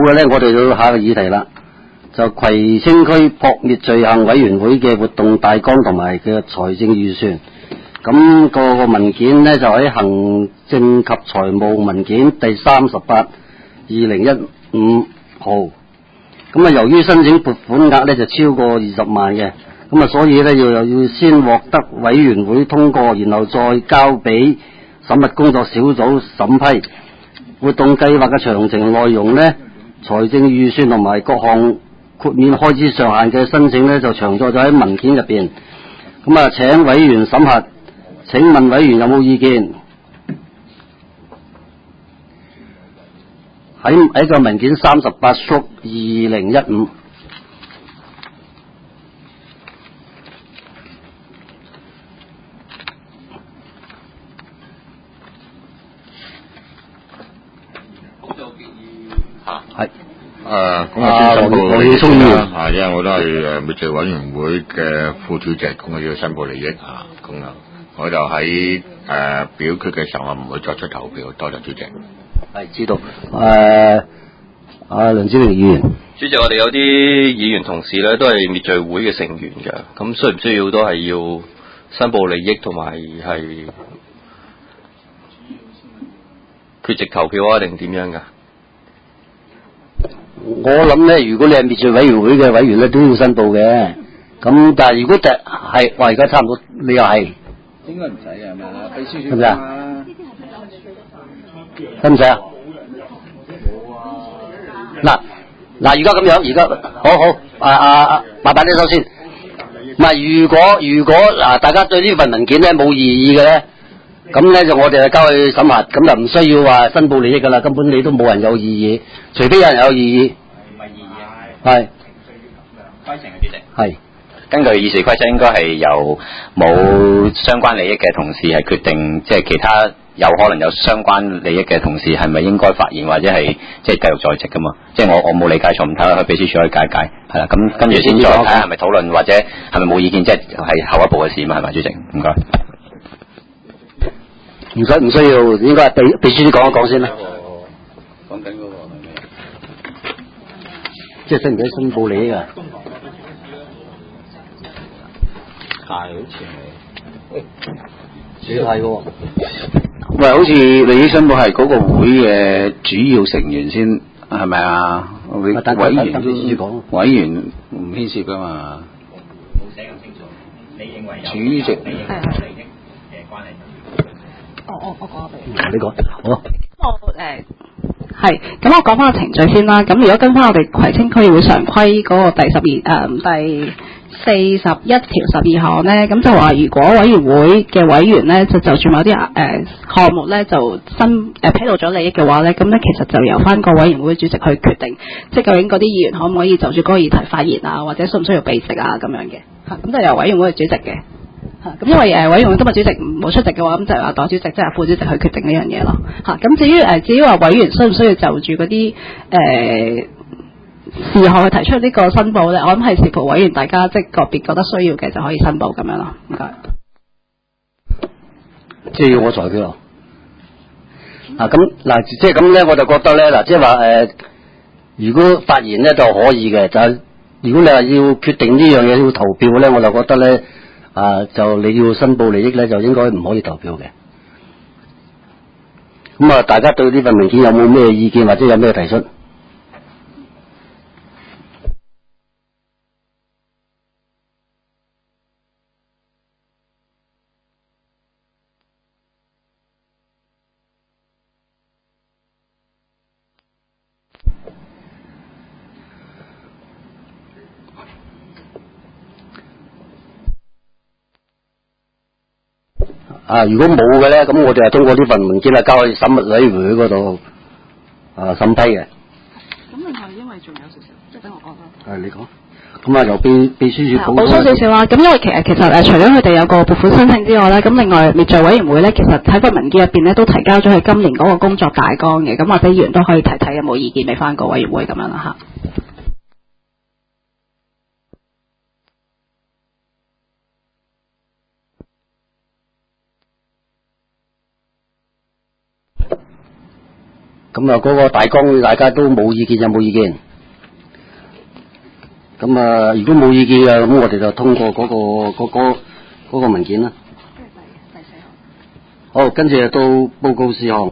嘅咧，我哋到下個議題啦，就葵青區撲滅罪行委員會嘅活動大綱同埋嘅財政預算。咁個文件咧就喺行政及財務文件第38/2015號。咁啊，由於申請撥款額咧就超過20萬嘅，咁啊，所以咧又要先獲得委員會通過，然後再交俾審核工作小組審批。活動計劃嘅詳情內容呢，財政預算同埋各項豁免開支上限嘅申請呢，就詳載咗喺文件入邊。咁啊，請委員審核。請問委員有冇意見？喺個文件38/2015。係。 咁我先申報利益先啦，因為我都係滅罪委員會嘅副主席，咁我要申報利益嚇，咁啊，我就喺表決嘅時候，我唔會作出投票。多謝主席。 係知道。梁子玲議員。 主席，我哋有啲議員同事咧都係滅罪會嘅成員嘅，咁需唔需要都係要申報利益同埋係缺席投票啊，定點樣㗎？ 我諗咧，如果你係滅罪委員會嘅委員咧，都要申報嘅。咁但係如果係話而家差唔多，你又係應該唔使嘅係咪啊？秘書處係咪啊？使唔使啊？嗱，而家咁樣，而家好，麻煩你收先。唔係，如果嗱，大家對呢份文件咧冇異議嘅咧，咁咧就我哋就交去審核，咁就唔需要話申報利益噶啦，根本你都冇人有異議，除非有人有異議。 唔係異議啊， 係規程嘅主席。 係。 根據議事規則，應該係由冇相關利益嘅同事係決定，即係其他有可能有相關利益嘅同事係咪應該發言或者係即係繼續在席噶嘛？即係我冇理解錯，唔睇下去秘書處可以解解，係啦。咁跟住先再睇下係咪討論或者係咪冇意見，即係後一步嘅事嘛？係咪主席？唔該。 唔需要，應該係秘書講一講先啦。 講緊嗰個係咩？ 即係使唔使申報利益啊？ 係好似係，係喎。 喂，好似利益申報係嗰個會嘅主要成員先係咪啊？委員委員唔牽涉噶嘛？ 冇寫咁清楚，你認為有主席你認為有利益嘅關係？ 我講俾你。 你講好。 係，咁我講翻個程序先啦。咁如果跟翻我哋葵青區議會常規嗰個第41條12項咧，咁就話如果委員會嘅委員咧就住某啲項目咧就披露咗利益嘅話咧，咁咧其實就由翻個委員會主席去決定，即係究竟嗰啲議員可唔可以就住嗰個議題發言啊，或者需唔需要避席啊咁樣嘅。咁就由委員會嘅主席嘅。咁因為委員會今日主席冇出席嘅話，咁就由代主席即係副主席去決定呢樣嘢咯。咁至於話委員需唔需要就住嗰啲事項去提出呢個申報咧，我諗係視乎委員大家即係個別覺得需要嘅就可以申報咁樣咯。唔該。 即係要我裁決咯。咁嗱，即係咁咧，我就覺得咧嗱，即係話如果發言咧就可以嘅，就係如果你話要決定呢樣嘢要投票咧，我就覺得咧。就你要申報利益咧，就應該唔可以投票嘅。咁啊，大家對呢份文件有冇咩意見或者有咩提出？如果冇嘅咧，咁我哋係通過呢份文件交去審核委員會嗰度審批嘅。 咁另外因為仲有少少，即係等我講啦。 你講。咁啊，由秘書處補充少少啦。咁因為其實除咗佢哋有個撥款申請之外咧，咁另外滅罪委員會咧，其實喺個文件入邊咧都提交咗佢今年嗰個工作大綱嘅。咁或者議員都可以睇睇有冇意見俾翻個委員會咁樣啦嚇。 咁啊，嗰個大綱大家都冇意見就冇意見。咁啊，如果冇意見嘅，咁我哋就通過嗰個文件啦。好，跟住到報告事項。